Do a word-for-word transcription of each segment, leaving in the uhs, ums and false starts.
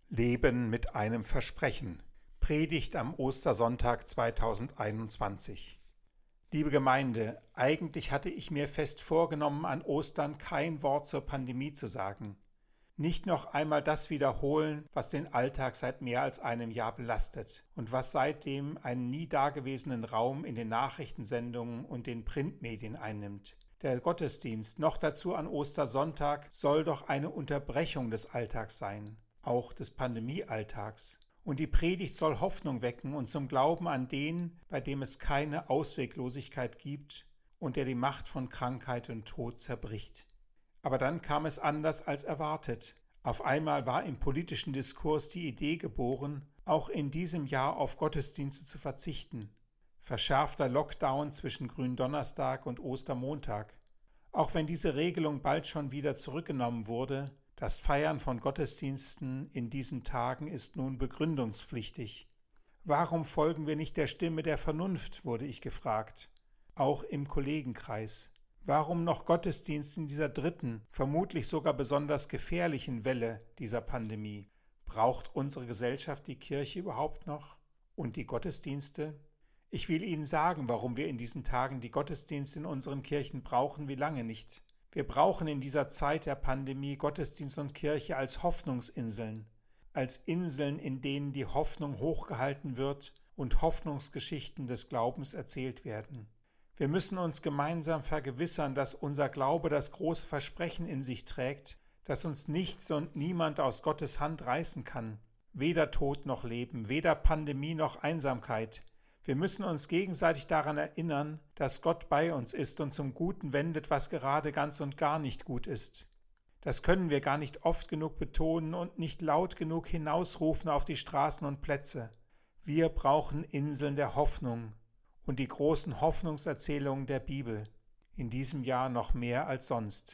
Leben mit einem Versprechen. Predigt am Ostersonntag zweitausendeinundzwanzig. Liebe Gemeinde, eigentlich hatte ich mir fest vorgenommen, an Ostern kein Wort zur Pandemie zu sagen. Nicht noch einmal das wiederholen, was den Alltag seit mehr als einem Jahr belastet und was seitdem einen nie dagewesenen Raum in den Nachrichtensendungen und den Printmedien einnimmt. Der Gottesdienst, noch dazu an Ostersonntag, soll doch eine Unterbrechung des Alltags sein, auch des Pandemiealltags. Und die Predigt soll Hoffnung wecken und zum Glauben an den, bei dem es keine Ausweglosigkeit gibt und der die Macht von Krankheit und Tod zerbricht. Aber dann kam es anders als erwartet. Auf einmal war im politischen Diskurs die Idee geboren, auch in diesem Jahr auf Gottesdienste zu verzichten. Verschärfter Lockdown zwischen Gründonnerstag und Ostermontag. Auch wenn diese Regelung bald schon wieder zurückgenommen wurde, das Feiern von Gottesdiensten in diesen Tagen ist nun begründungspflichtig. Warum folgen wir nicht der Stimme der Vernunft, wurde ich gefragt. Auch im Kollegenkreis. Warum noch Gottesdienst in dieser dritten, vermutlich sogar besonders gefährlichen Welle dieser Pandemie? Braucht unsere Gesellschaft die Kirche überhaupt noch? Und die Gottesdienste? Ich will Ihnen sagen, warum wir in diesen Tagen die Gottesdienste in unseren Kirchen brauchen, wie lange nicht. Wir brauchen in dieser Zeit der Pandemie Gottesdienst und Kirche als Hoffnungsinseln, als Inseln, in denen die Hoffnung hochgehalten wird und Hoffnungsgeschichten des Glaubens erzählt werden. Wir müssen uns gemeinsam vergewissern, dass unser Glaube das große Versprechen in sich trägt, dass uns nichts und niemand aus Gottes Hand reißen kann, weder Tod noch Leben, weder Pandemie noch Einsamkeit. Wir müssen uns gegenseitig daran erinnern, dass Gott bei uns ist und zum Guten wendet, was gerade ganz und gar nicht gut ist. Das können wir gar nicht oft genug betonen und nicht laut genug hinausrufen auf die Straßen und Plätze. Wir brauchen Inseln der Hoffnung und die großen Hoffnungserzählungen der Bibel, in diesem Jahr noch mehr als sonst.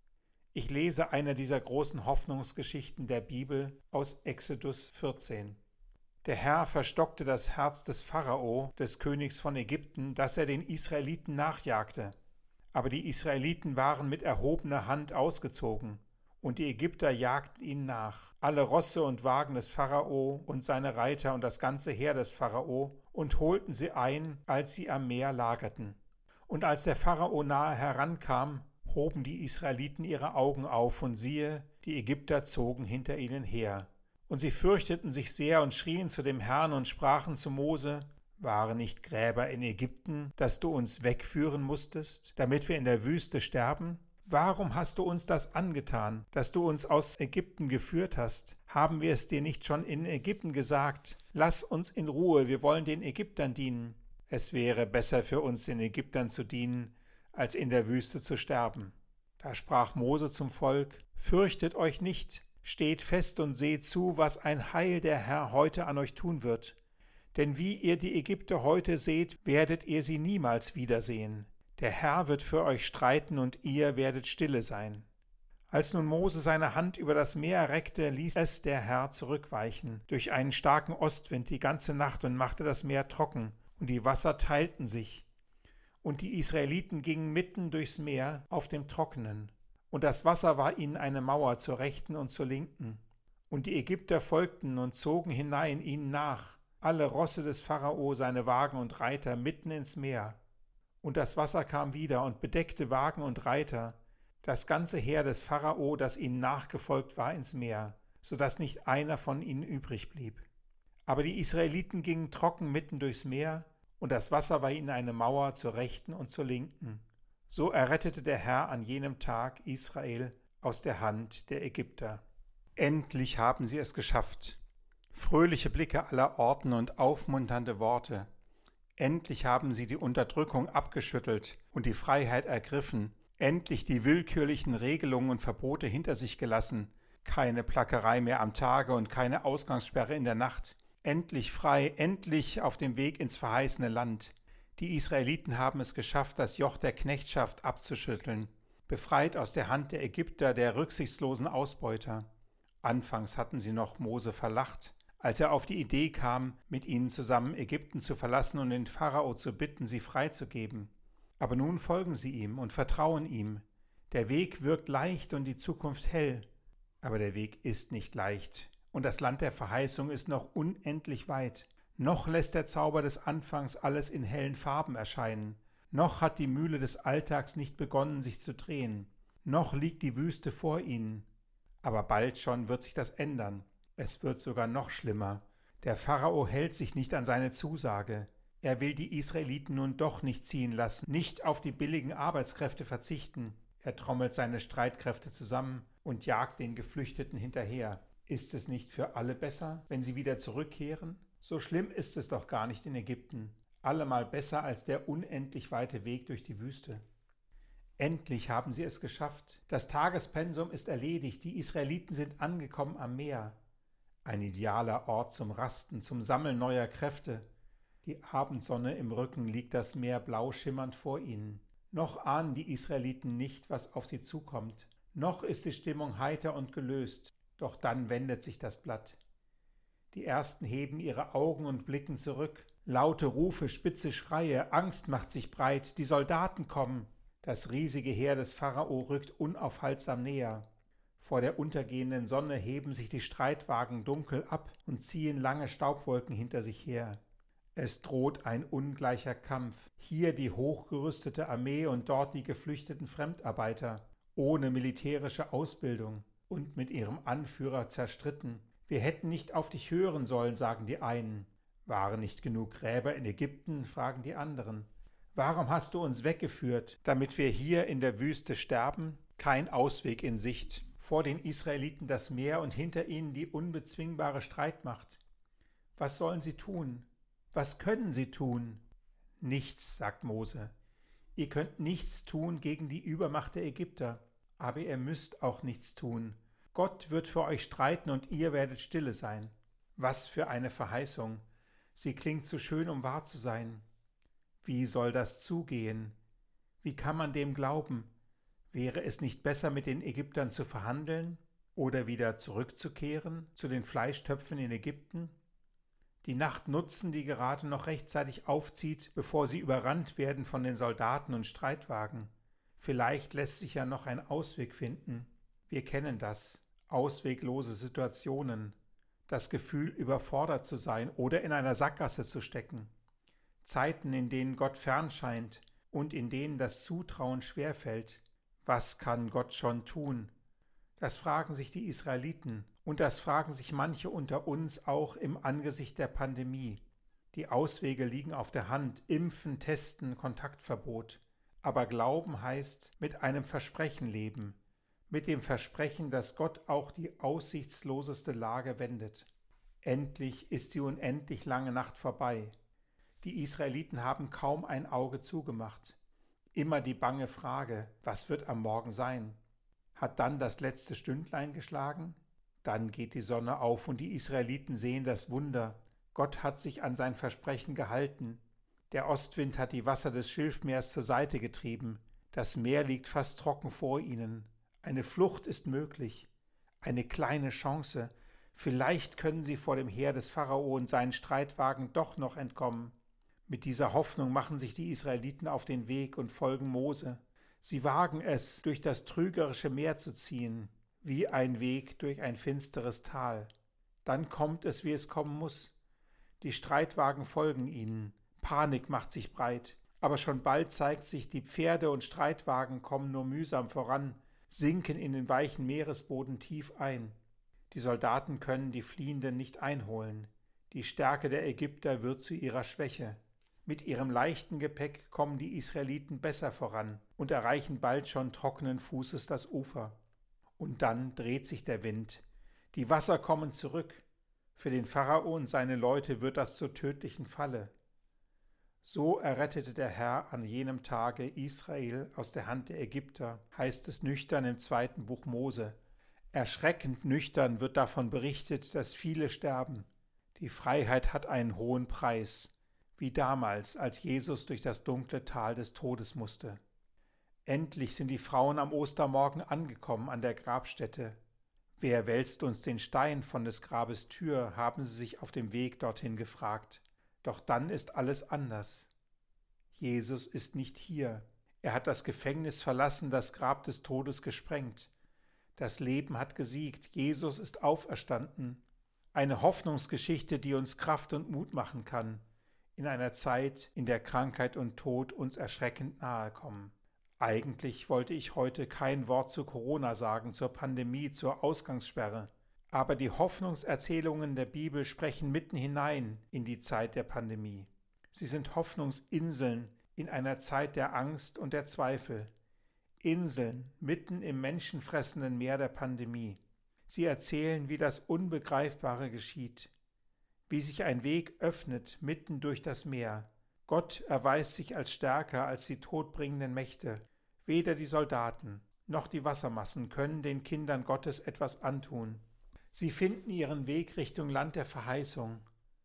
Ich lese eine dieser großen Hoffnungsgeschichten der Bibel aus Exodus vierzehn. Der Herr verstockte das Herz des Pharao, des Königs von Ägypten, dass er den Israeliten nachjagte. Aber die Israeliten waren mit erhobener Hand ausgezogen, und die Ägypter jagten ihnen nach, alle Rosse und Wagen des Pharao und seine Reiter und das ganze Heer des Pharao, und holten sie ein, als sie am Meer lagerten. Und als der Pharao nahe herankam, hoben die Israeliten ihre Augen auf, und siehe, die Ägypter zogen hinter ihnen her. Und sie fürchteten sich sehr und schrien zu dem Herrn und sprachen zu Mose: Waren nicht Gräber in Ägypten, dass du uns wegführen musstest, damit wir in der Wüste sterben? Warum hast du uns das angetan, dass du uns aus Ägypten geführt hast? Haben wir es dir nicht schon in Ägypten gesagt? Lass uns in Ruhe, wir wollen den Ägyptern dienen. Es wäre besser für uns, den Ägyptern zu dienen, als in der Wüste zu sterben. Da sprach Mose zum Volk: Fürchtet euch nicht. Steht fest und seht zu, was ein Heil der Herr heute an euch tun wird. Denn wie ihr die Ägypter heute seht, werdet ihr sie niemals wiedersehen. Der Herr wird für euch streiten und ihr werdet stille sein. Als nun Mose seine Hand über das Meer reckte, ließ es der Herr zurückweichen durch einen starken Ostwind die ganze Nacht und machte das Meer trocken, und die Wasser teilten sich. Und die Israeliten gingen mitten durchs Meer auf dem Trockenen. Und das Wasser war ihnen eine Mauer zur Rechten und zur Linken. Und die Ägypter folgten und zogen hinein ihnen nach, alle Rosse des Pharao, seine Wagen und Reiter, mitten ins Meer. Und das Wasser kam wieder und bedeckte Wagen und Reiter, das ganze Heer des Pharao, das ihnen nachgefolgt war, ins Meer, so dass nicht einer von ihnen übrig blieb. Aber die Israeliten gingen trocken mitten durchs Meer, und das Wasser war ihnen eine Mauer zur Rechten und zur Linken. So errettete der Herr an jenem Tag Israel aus der Hand der Ägypter. Endlich haben sie es geschafft. Fröhliche Blicke aller Orten und aufmunternde Worte. Endlich haben sie die Unterdrückung abgeschüttelt und die Freiheit ergriffen. Endlich die willkürlichen Regelungen und Verbote hinter sich gelassen. Keine Plackerei mehr am Tage und keine Ausgangssperre in der Nacht. Endlich frei, endlich auf dem Weg ins verheißene Land. Die Israeliten haben es geschafft, das Joch der Knechtschaft abzuschütteln, befreit aus der Hand der Ägypter, der rücksichtslosen Ausbeuter. Anfangs hatten sie noch Mose verlacht, als er auf die Idee kam, mit ihnen zusammen Ägypten zu verlassen und den Pharao zu bitten, sie freizugeben. Aber nun folgen sie ihm und vertrauen ihm. Der Weg wirkt leicht und die Zukunft hell, aber der Weg ist nicht leicht und das Land der Verheißung ist noch unendlich weit. Noch lässt der Zauber des Anfangs alles in hellen Farben erscheinen. Noch hat die Mühle des Alltags nicht begonnen, sich zu drehen. Noch liegt die Wüste vor ihnen. Aber bald schon wird sich das ändern. Es wird sogar noch schlimmer. Der Pharao hält sich nicht an seine Zusage. Er will die Israeliten nun doch nicht ziehen lassen, nicht auf die billigen Arbeitskräfte verzichten. Er trommelt seine Streitkräfte zusammen und jagt den Geflüchteten hinterher. Ist es nicht für alle besser, wenn sie wieder zurückkehren? So schlimm ist es doch gar nicht in Ägypten. Allemal besser als der unendlich weite Weg durch die Wüste. Endlich haben sie es geschafft. Das Tagespensum ist erledigt. Die Israeliten sind angekommen am Meer. Ein idealer Ort zum Rasten, zum Sammeln neuer Kräfte. Die Abendsonne im Rücken liegt das Meer blau schimmernd vor ihnen. Noch ahnen die Israeliten nicht, was auf sie zukommt. Noch ist die Stimmung heiter und gelöst. Doch dann wendet sich das Blatt. Die Ersten heben ihre Augen und blicken zurück. Laute Rufe, spitze Schreie, Angst macht sich breit. Die Soldaten kommen. Das riesige Heer des Pharao rückt unaufhaltsam näher. Vor der untergehenden Sonne heben sich die Streitwagen dunkel ab und ziehen lange Staubwolken hinter sich her. Es droht ein ungleicher Kampf. Hier die hochgerüstete Armee und dort die geflüchteten Fremdarbeiter, ohne militärische Ausbildung und mit ihrem Anführer zerstritten. Wir hätten nicht auf dich hören sollen, sagen die einen. Waren nicht genug Gräber in Ägypten, fragen die anderen. Warum hast du uns weggeführt, damit wir hier in der Wüste sterben? Kein Ausweg in Sicht. Vor den Israeliten das Meer und hinter ihnen die unbezwingbare Streitmacht. Was sollen sie tun? Was können sie tun? Nichts, sagt Mose. Ihr könnt nichts tun gegen die Übermacht der Ägypter, aber ihr müsst auch nichts tun. Gott wird für euch streiten und ihr werdet stille sein. Was für eine Verheißung! Sie klingt zu schön, um wahr zu sein. Wie soll das zugehen? Wie kann man dem glauben? Wäre es nicht besser, mit den Ägyptern zu verhandeln oder wieder zurückzukehren zu den Fleischtöpfen in Ägypten? Die Nacht nutzen, die gerade noch rechtzeitig aufzieht, bevor sie überrannt werden von den Soldaten und Streitwagen. Vielleicht lässt sich ja noch ein Ausweg finden. Wir kennen das. Ausweglose Situationen. Das Gefühl, überfordert zu sein oder in einer Sackgasse zu stecken. Zeiten, in denen Gott fern scheint und in denen das Zutrauen schwerfällt. Was kann Gott schon tun? Das fragen sich die Israeliten und das fragen sich manche unter uns auch im Angesicht der Pandemie. Die Auswege liegen auf der Hand: Impfen, Testen, Kontaktverbot. Aber Glauben heißt mit einem Versprechen leben, mit dem Versprechen, dass Gott auch die aussichtsloseste Lage wendet. Endlich ist die unendlich lange Nacht vorbei. Die Israeliten haben kaum ein Auge zugemacht. Immer die bange Frage: Was wird am Morgen sein? Hat dann das letzte Stündlein geschlagen? Dann geht die Sonne auf und die Israeliten sehen das Wunder. Gott hat sich an sein Versprechen gehalten. Der Ostwind hat die Wasser des Schilfmeers zur Seite getrieben. Das Meer liegt fast trocken vor ihnen. Eine Flucht ist möglich. Eine kleine Chance. Vielleicht können sie vor dem Heer des Pharao und seinen Streitwagen doch noch entkommen. Mit dieser Hoffnung machen sich die Israeliten auf den Weg und folgen Mose. Sie wagen es, durch das trügerische Meer zu ziehen, wie ein Weg durch ein finsteres Tal. Dann kommt es, wie es kommen muss. Die Streitwagen folgen ihnen. Panik macht sich breit. Aber schon bald zeigt sich, die Pferde und Streitwagen kommen nur mühsam voran, sinken in den weichen Meeresboden tief ein. Die Soldaten können die Fliehenden nicht einholen. Die Stärke der Ägypter wird zu ihrer Schwäche. Mit ihrem leichten Gepäck kommen die Israeliten besser voran und erreichen bald schon trockenen Fußes das Ufer. Und dann dreht sich der Wind. Die Wasser kommen zurück. Für den Pharao und seine Leute wird das zur tödlichen Falle. So errettete der Herr an jenem Tage Israel aus der Hand der Ägypter, heißt es nüchtern im zweiten Buch Mose. Erschreckend nüchtern wird davon berichtet, dass viele sterben. Die Freiheit hat einen hohen Preis, wie damals, als Jesus durch das dunkle Tal des Todes musste. Endlich sind die Frauen am Ostermorgen angekommen an der Grabstätte. Wer wälzt uns den Stein von des Grabes Tür, haben sie sich auf dem Weg dorthin gefragt. Doch dann ist alles anders. Jesus ist nicht hier. Er hat das Gefängnis verlassen, das Grab des Todes gesprengt. Das Leben hat gesiegt. Jesus ist auferstanden. Eine Hoffnungsgeschichte, die uns Kraft und Mut machen kann, in einer Zeit, in der Krankheit und Tod uns erschreckend nahe kommen. Eigentlich wollte ich heute kein Wort zu Corona sagen, zur Pandemie, zur Ausgangssperre. Aber die Hoffnungserzählungen der Bibel sprechen mitten hinein in die Zeit der Pandemie. Sie sind Hoffnungsinseln in einer Zeit der Angst und der Zweifel. Inseln mitten im menschenfressenden Meer der Pandemie. Sie erzählen, wie das Unbegreifbare geschieht, wie sich ein Weg öffnet mitten durch das Meer. Gott erweist sich als stärker als die todbringenden Mächte. Weder die Soldaten noch die Wassermassen können den Kindern Gottes etwas antun. Sie finden ihren Weg Richtung Land der Verheißung.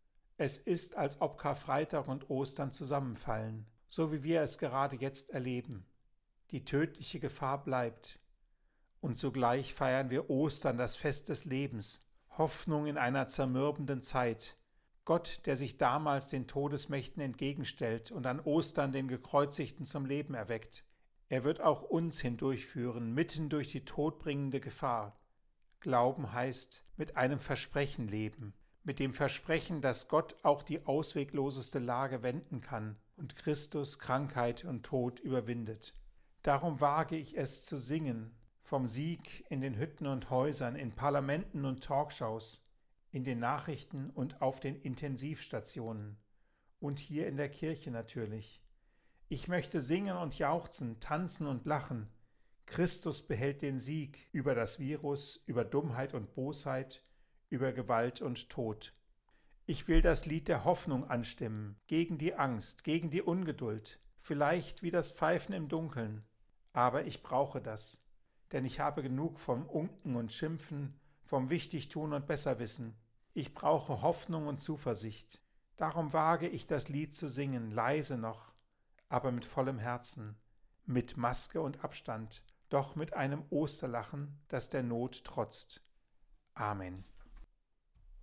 Es ist, als ob Karfreitag und Ostern zusammenfallen, so wie wir es gerade jetzt erleben. Die tödliche Gefahr bleibt. Und zugleich feiern wir Ostern, das Fest des Lebens, Hoffnung in einer zermürbenden Zeit. Gott, der sich damals den Todesmächten entgegenstellt und an Ostern den Gekreuzigten zum Leben erweckt. Er wird auch uns hindurchführen, mitten durch die todbringende Gefahr. Glauben heißt, mit einem Versprechen leben, mit dem Versprechen, dass Gott auch die auswegloseste Lage wenden kann und Christus Krankheit und Tod überwindet. Darum wage ich es zu singen, vom Sieg in den Hütten und Häusern, in Parlamenten und Talkshows, in den Nachrichten und auf den Intensivstationen und hier in der Kirche natürlich. Ich möchte singen und jauchzen, tanzen und lachen. Christus behält den Sieg über das Virus, über Dummheit und Bosheit, über Gewalt und Tod. Ich will das Lied der Hoffnung anstimmen, gegen die Angst, gegen die Ungeduld, vielleicht wie das Pfeifen im Dunkeln. Aber ich brauche das, denn ich habe genug vom Unken und Schimpfen, vom Wichtigtun und Besserwissen. Ich brauche Hoffnung und Zuversicht. Darum wage ich das Lied zu singen, leise noch, aber mit vollem Herzen, mit Maske und Abstand, doch mit einem Osterlachen, das der Not trotzt. Amen.